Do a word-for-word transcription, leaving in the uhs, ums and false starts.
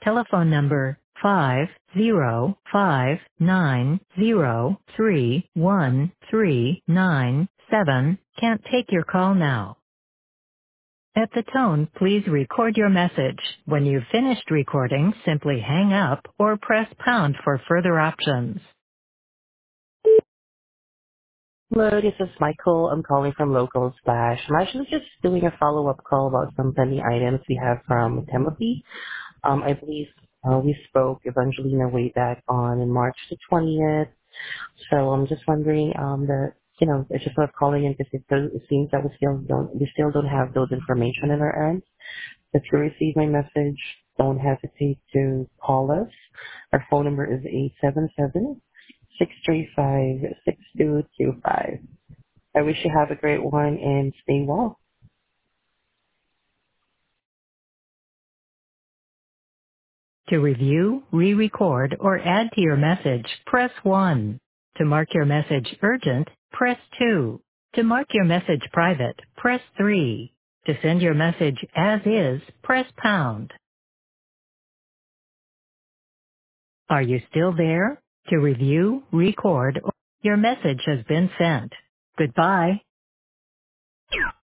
telephone number five zero five nine zero three one three nine seven can't take your call now. At the tone, please record your message. When you've finished recording, simply hang up or press pound for further options. Hello, this is Michael. I'm calling from Local Splash. I'm actually just doing a follow-up call about some pending items we have from Timothy. Um, I believe uh, we spoke Evangelina way back on March the twentieth. So I'm just wondering um, that, you know, I just love calling in because it, does- it seems that we still don't, we still don't have those information in our end. If you receive my message, don't hesitate to call us. Our phone number is eight seven seven, six three five, six two two five. I wish you have a great one and stay well. To review, re-record, or add to your message, press one. To mark your message urgent, press two. To mark your message private, press three. To send your message as is, press pound. Are you still there? To review, record, your message has been sent. Goodbye.